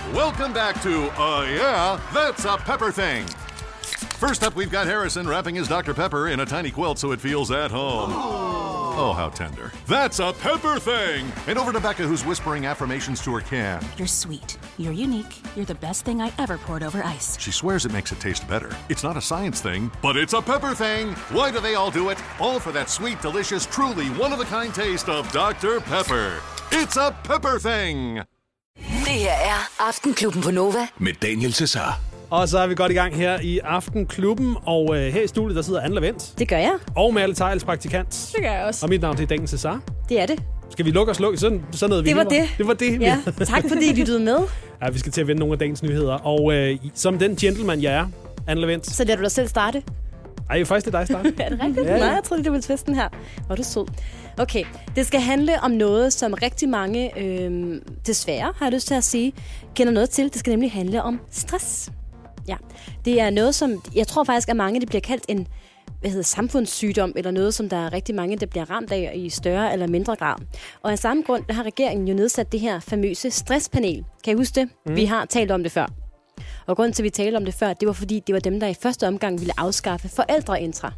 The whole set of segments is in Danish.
Welcome back to, yeah, that's a pepper thing. First up, we've got Harrison wrapping his Dr. Pepper in a tiny quilt so it feels at home. Oh, how tender. That's a pepper thing! And over to Becca, who's whispering affirmations to her can. You're sweet. You're unique. You're the best thing I ever poured over ice. She swears it makes it taste better. It's not a science thing, but it's a pepper thing! Why do they all do it? All for that sweet, delicious, truly one-of-a-kind taste of Dr. Pepper. It's a pepper thing! Det her er Aftenklubben på Nova. Med Daniel Cesar. Og så er vi godt i gang her i Aftenklubben, og her i studiet, der sidder Anne Lavendt. Det gør jeg. Og Malle Theils, praktikant. Det gør jeg også. Og mit navn det er Daniel Cesar. Det er det. Skal vi lukke og slukke? Sådan noget det var det. Det var det. Ja, tak fordi I lyttede med. Ja, vi skal til at vende nogle af dagens nyheder. Og som den gentleman, jeg er, Anne Lavendt. Så lader du dig selv starte? Ej, faktisk det er dig starte. Er det rigtigt? Ja. Nej, jeg troede, det var festen her. Hvor er du sød. Okay, det skal handle om noget, som rigtig mange, desværre har jeg lyst til at sige, kender noget til. Det skal nemlig handle om stress. Ja, det er noget, som jeg tror faktisk, at mange det bliver kaldt en samfundssygdom, eller noget, som der er rigtig mange, der bliver ramt af i større eller mindre grad. Og af samme grund, der har regeringen jo nedsat det her famøse stresspanel. Kan I huske det? Vi har talt om det før. Og grunden til, at vi talte om det før, det var fordi, det var dem, der i første omgang ville afskaffe forældreintra.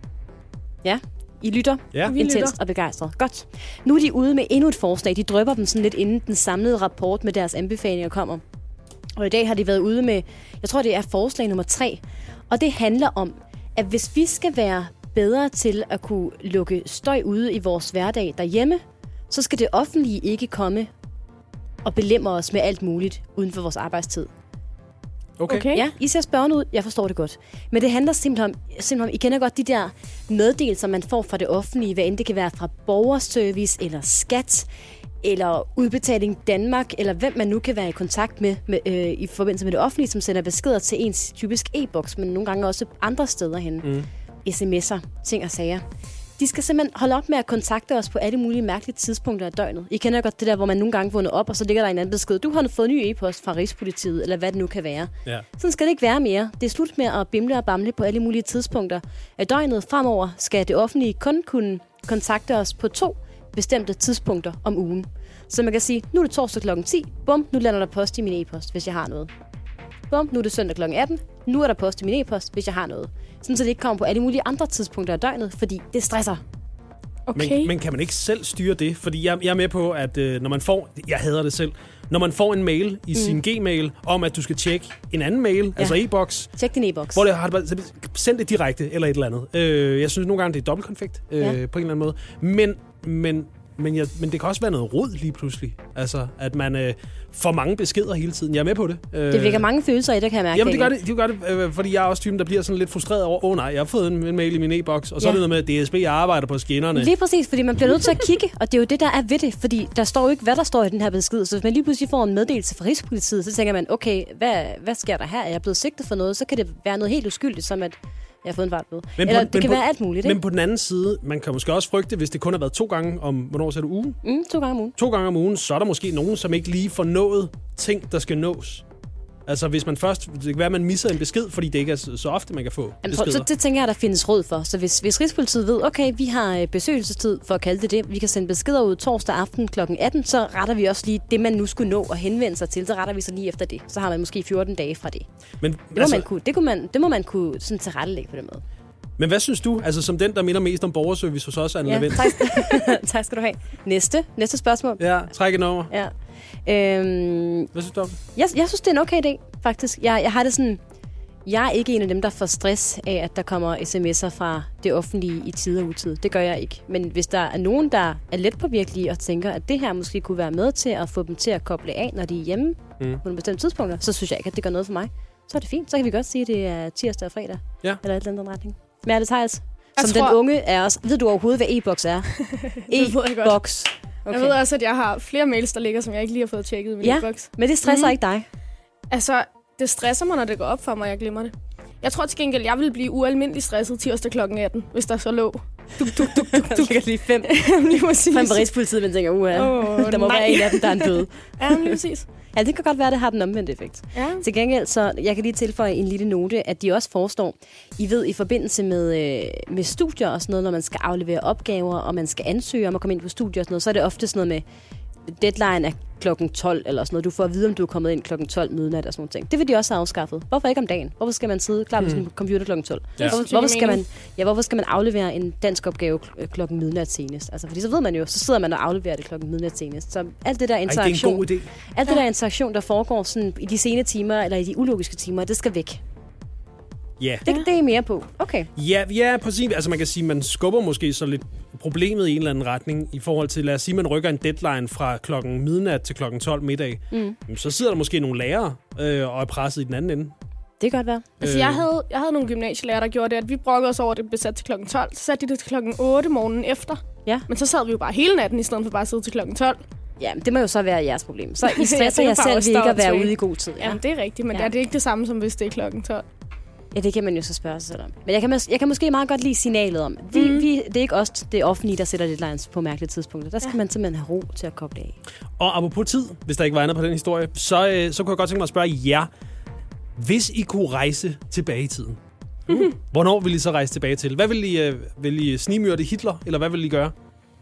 Ja, I lytter? Ja, vi lytter. Og begejstret. Godt. Nu er de ude med endnu et forslag. De drypper dem sådan lidt inden den samlede rapport med deres anbefalinger kommer. Og i dag har de været ude med, jeg tror det er forslag nummer 3. Og det handler om, at hvis vi skal være bedre til at kunne lukke støj ude i vores hverdag derhjemme, så skal det offentlige ikke komme og belemre os med alt muligt uden for vores arbejdstid. Okay. Ja, I ser spørgende ud. Jeg forstår det godt. Men det handler simpelthen om, I kender godt de der meddelelser, man får fra det offentlige, hvad end det kan være fra borgerservice eller skat, eller Udbetaling Danmark, eller hvem man nu kan være i kontakt med i forbindelse med det offentlige, som sender beskeder til ens typisk e-boks, men nogle gange også andre steder hen. SMS'er, ting og sager. De skal simpelthen holde op med at kontakte os på alle mulige mærkelige tidspunkter af døgnet. I kender godt det der, hvor man nogle gange vågner op, og så ligger der en anden besked. Du har fået en ny e-post fra Rigspolitiet, eller hvad det nu kan være. Ja. Sådan skal det ikke være mere. Det er slut med at bimle og bamle på alle mulige tidspunkter af døgnet. Fremover skal det offentlige kun kunne kontakte os på 2 bestemte tidspunkter om ugen. Så man kan sige, nu er det torsdag kl. 10, bum, nu lander der post i min e-post, hvis jeg har noget. Bum, nu er det søndag kl. 18, nu er der post i min e-post, hvis jeg har noget. Sådan så det ikke kommer på alle mulige andre tidspunkter af døgnet, fordi det stresser. Okay. Men kan man ikke selv styre det? Fordi jeg er med på, at når man får, jeg hader det selv, når man får en mail i sin Gmail om, at du skal tjekke en anden mail, altså e-boks. Tjek din e-boks. Hvor det har sendt det direkte eller et eller andet. Jeg synes nogle gange, det er dobbeltkonfekt på en eller anden måde. Men det kan også være noget rod lige pludselig. Altså, at man får mange beskeder hele tiden. Jeg er med på det. Det vækker mange følelser i det, kan jeg mærke. Jamen, det gør det, fordi jeg er også typen, der bliver sådan lidt frustreret over, nej, jeg har fået en mail i min e-boks, og så er det noget med, at DSB arbejder på skinnerne. Lige præcis, fordi man bliver nødt til at kigge, og det er jo det, der er ved det, fordi der står jo ikke, hvad der står i den her besked. Så hvis man lige pludselig får en meddelelse fra Rigspolitiet, så tænker man, okay, hvad sker der her? Er jeg blevet sigtet for noget? Så kan det være noget helt uskyldigt, som at jeg har fået en fartbøde. Eller det kan være alt muligt, ikke? Men på den anden side, man kan måske også frygte, hvis det kun har været 2 gange om, hvornår så er det ugen? 2 gange om ugen. 2 gange om ugen, så er der måske nogen, som ikke lige får nået ting, der skal nås. Altså, hvis man først, det kan være, at man misser en besked, fordi det ikke er så ofte, man kan få beskeder. Så det tænker jeg, der findes råd for. Så hvis Rigspolitiet ved, okay, vi har besøgelsestid, for at kalde det, vi kan sende beskeder ud torsdag aften kl. 18, så retter vi også lige det, man nu skulle nå at henvende sig til, så retter vi så lige efter det. Så har man måske 14 dage fra det. Men det må man kunne sådan tilrettelægge på den måde. Men hvad synes du, altså som den, der minder mest om borgerservice hos os, Anne Lavendt? Tak skal du have. Næste spørgsmål. Ja, træk et nummer. Ja. Hvad synes du om? Jeg synes, det er en okay idé, faktisk. Jeg har det sådan, jeg er ikke en af dem, der får stress af, at der kommer sms'er fra det offentlige i tid og utid. Det gør jeg ikke. Men hvis der er nogen, der er let påvirkelige og tænker, at det her måske kunne være med til at få dem til at koble af, når de er hjemme på nogle bestemte tidspunkter, så synes jeg ikke, at det gør noget for mig. Så er det fint. Så kan vi godt sige, at det er tirsdag og fredag. Ja. Eller et eller andet retning. Malle Theils, som den unge er også. Ved du overhovedet, hvad e-boks er? E-boks. Okay. Jeg ved også, at jeg har flere mails, der ligger, som jeg ikke lige har fået tjekket i min e-boks. Men det stresser ikke dig? Altså, det stresser mig, når det går op for mig, og jeg glemmer det. Jeg tror til gengæld, jeg ville blive ualmindelig stresset tirsdag kl. 18, hvis der så lå. Du ligger lige 5. Lige præcis. 5 på Rigspolitiet, men tænker, der må være en af dem, der er en bøde. Ja, lige præcis. Ja, det kan godt være, at det har den omvendte effekt. Ja. Til gengæld, så jeg kan lige tilføje en lille note, at de også forestår, I ved, i forbindelse med studier og sådan noget, når man skal aflevere opgaver, og man skal ansøge om at komme ind på studier og sådan noget, så er det ofte sådan noget med, deadline er klokken 12 eller sådan noget. Du får at vide, om du er kommet ind klokken 12 midnat og sådan noget ting. Det vil de også have afskaffet. Hvorfor ikke om dagen? Hvorfor skal man sidde klar på sin computer klokken 12? Ja. Hvorfor skal man aflevere en dansk opgave klokken midnat senest? Altså, fordi så ved man jo, så sidder man og afleverer det klokken midnat senest. Så alt det der interaktion, det er en god idé. Alt det der interaktion, der foregår sådan i de sene timer eller i de ulogiske timer, det skal væk. Ja. Det er mere på. Okay. Ja, præcis. Altså man kan sige, man skubber måske så lidt problemet i en eller anden retning i forhold til, lad os sige, man rykker en deadline fra klokken midnat til klokken 12 middag. Så sidder der måske nogle lærere og er presset i den anden ende. Det kan godt være. Altså, jeg havde nogle gymnasielærer, der gjorde det, at vi brokkede os over, at det blev sat til klokken 12. Så satte de det til klokken 8 morgenen efter. Ja. Men så sad vi jo bare hele natten, i stedet for bare at sidde til klokken 12. Ja, det må jo så være jeres problem. Så I stresser jer selv ved ikke at være ude i god tid. Ja, det er rigtigt, men det er ikke det samme, som hvis det er klokken 12. Ja, det kan man jo så spørge sig selv om. Men jeg kan måske meget godt lide signalet om. Det er ikke os, det er offentlige, der sætter deadlines på mærkelige tidspunkter. Der skal man simpelthen have ro til at koble af. Og apropos tid, hvis der ikke var andet på den historie, så kunne jeg godt tænke mig at spørge jer, hvis I kunne rejse tilbage i tiden, hvornår ville I så rejse tilbage til? Hvad vil I snigmyrde Hitler, eller hvad vil I gøre?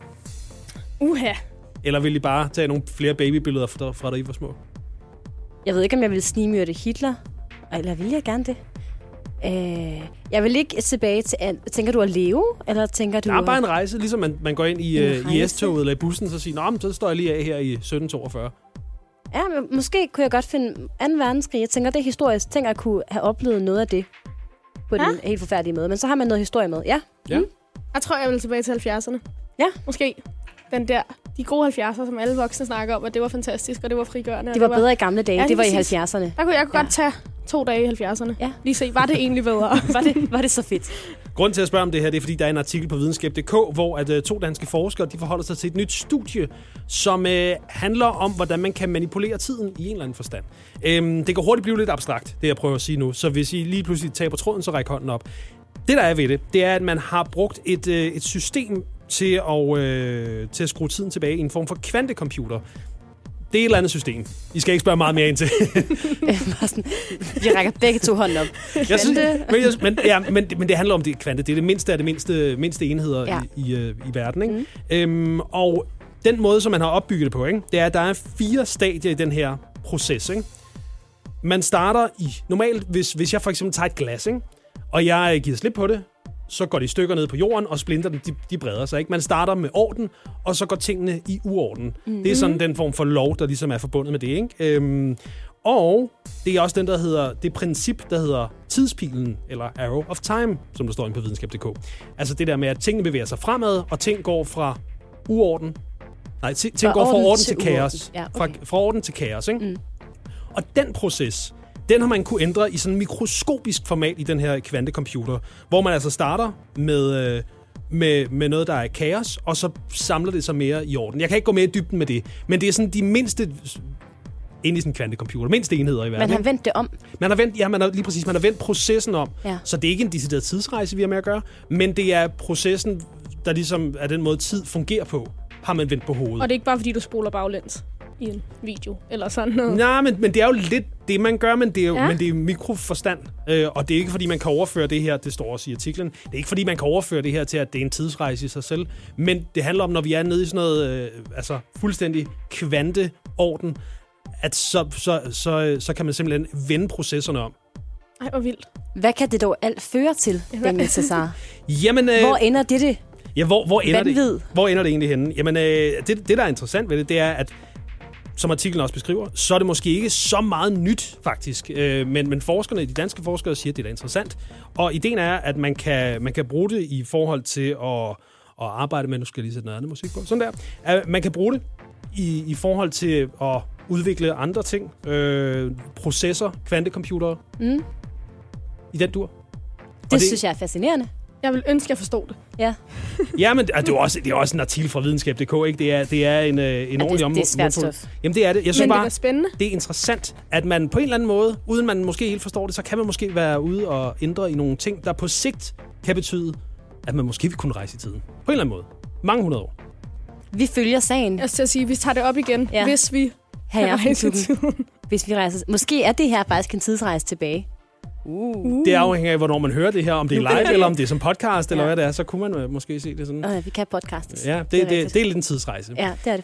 Eller vil I bare tage nogle flere babybilleder fra da I var små? Jeg ved ikke, om jeg vil snigmyrde Hitler, eller vil jeg gerne det? Jeg vil ikke tilbage til... Tænker du at leve, eller tænker du... Der er bare en rejse, ligesom man går ind i S-toget eller i bussen, så siger, så står jeg lige af her i 1742. Ja, men måske kunne jeg godt finde 2. verdenskrig. Jeg tænker, det er historisk. Jeg tænker, at kunne have oplevet noget af det på den helt forfærdelige måde. Men så har man noget historie med. Ja. Jeg tror, jeg vil tilbage til 70'erne. Ja. Måske de gode 70'ere, som alle voksne snakker om, og det var fantastisk, og det var frigørende. Det var bedre i gamle dage. Ja, det var præcis. i 70'erne. Jeg kunne godt tage 2 dage i 70'erne. Ja. Lige se, var det egentlig bedre? var det så fedt? Grunden til at spørge om det her, det er, fordi der er en artikel på videnskab.dk, hvor at 2 danske forskere de forholder sig til et nyt studie, som handler om, hvordan man kan manipulere tiden i en eller anden forstand. Det kan hurtigt blive lidt abstrakt, det jeg prøver at sige nu. Så hvis I lige pludselig taber tråden, så ræk hånden op. Det, der er ved det er, at man har brugt et system til at skrue tiden tilbage i en form for kvantecomputer. Det er et eller andet system. I skal ikke spørge meget mere ind til. Vi rækker begge 2 hånden op. Men det handler om det kvante. Det er det mindste af det mindste enheder i verden. Ikke? Og den måde, som man har opbygget det på, ikke? Det er, at der er 4 stadier i den her proces. Ikke? Man starter normalt, hvis jeg for eksempel tager et glas, ikke? Og jeg giver slip på det, så går de stykker ned på jorden, og splinterne, de breder sig. Ikke? Man starter med orden, og så går tingene i uorden. Mm-hmm. Det er sådan den form for lov, der ligesom er forbundet med det. Ikke? Og det er også det princip, der hedder tidspilen, eller arrow of time, som der står inde på videnskab.dk. Altså det der med, at tingene bevæger sig fremad, og ting går fra uorden. Nej, ting går fra orden til kaos. Ja, okay. Fra orden til kaos, ikke? Mm. Og den proces, den har man kunne ændre i sådan en mikroskopisk format i den her kvantecomputer, hvor man altså starter med noget, der er kaos, og så samler det sig mere i orden. Jeg kan ikke gå mere i dybden med det, men det er sådan de mindste inde i sådan en kvantecomputer, mindste enheder i verden. Man har vendt det om. Man har vendt processen om. Ja. Så det er ikke en decideret tidsrejse, vi har med at gøre, men det er processen, der ligesom er den måde, tid fungerer på, har man vendt på hovedet. Og det er ikke bare, fordi du spoler baglæns i en video, eller sådan noget. Nej, men det er jo lidt det, man gør, men det er jo men det er mikroforstand. Og det er ikke, fordi man kan overføre det her, det står også i artiklen, det er ikke, fordi man kan overføre det her til, at det er en tidsrejse i sig selv, men det handler om, når vi er nede i sådan noget fuldstændig kvanteorden, at så kan man simpelthen vende processerne om. Ej, hvor vildt. Hvad kan det dog alt føre til, Daniel Cesar? Jamen, hvor ender det? Ja, hvor ender det? Hvor ender det egentlig henne? Jamen, det, der er interessant ved det er, at som artiklen også beskriver, så er det måske ikke så meget nyt, faktisk. Men forskerne, de danske forskere, siger, at det er interessant. Og ideen er, at man kan bruge det i forhold til at arbejde med, nu skal jeg lige sætte noget andet musik på, sådan der. Man kan bruge det i forhold til at udvikle andre ting. Processer, kvantecomputere. Mm. I den dur. Det synes jeg er fascinerende. Jeg vil ønske, jeg forstod det. Ja. Ja, men det er også en artikel fra videnskab.dk, ikke? Det er en ordentlig område. Det er svært stof. Jamen, det er det. Jeg synes men bare, det er spændende. Det er interessant, at man på en eller anden måde, uden man måske helt forstår det, så kan man måske være ude og ændre i nogle ting, der på sigt kan betyde, at man måske vil kunne rejse i tiden. På en eller anden måde. Mange 100 år. Vi følger sagen. Jeg skal sige, vi tager det op igen, hvis vi rejser i tiden. Hvis vi rejser. Måske er det her faktisk en tidsrejse tilbage. Det afhænger af, hvornår man hører det her, om det er live, eller om det er som podcast, eller hvad det er, så kunne man måske se det sådan. Vi kan podcast. Ja, det er lidt en tidsrejse. Ja, det er det faktisk.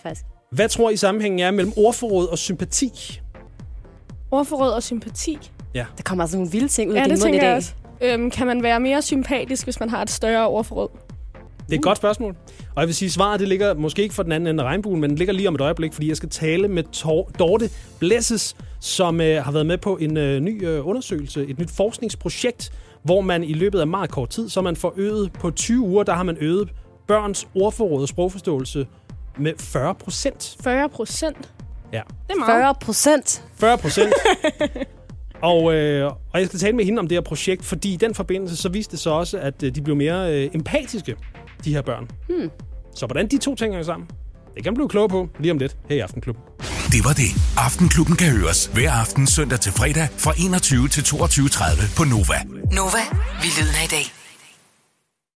Hvad tror I sammenhængen er mellem ordforråd og sympati? Ordforråd og sympati. Ja. Der kommer altså nogle vilde ting ud af Ja, din det mund i tænker jeg dag. også. Kan man være mere sympatisk, hvis man har et større ordforråd? Det er et godt spørgsmål. Og jeg vil sige, svaret det ligger måske ikke for den anden ende af regnbuen, men den ligger lige om et øjeblik, fordi jeg skal tale med Dorte Blesses, som har været med på en ny undersøgelse, et nyt forskningsprojekt, hvor man i løbet af meget kort tid, så man forøget på 20 uger, der har man øget børns ordforråd og sprogforståelse med 40%. 40%? Ja. Det er meget. 40%? 40%. Og jeg skal tale med hende om det her projekt, fordi i den forbindelse, så viste det sig også, at de blev mere empatiske, de her børn. Så hvordan de to ting hænger sammen, det kan man blive klog på lige om lidt her i Aftenklubben. Det var det. Aftenklubben kan høres hver aften søndag til fredag fra 21 til 22.30 på Nova. Nova, vi lyder i dag.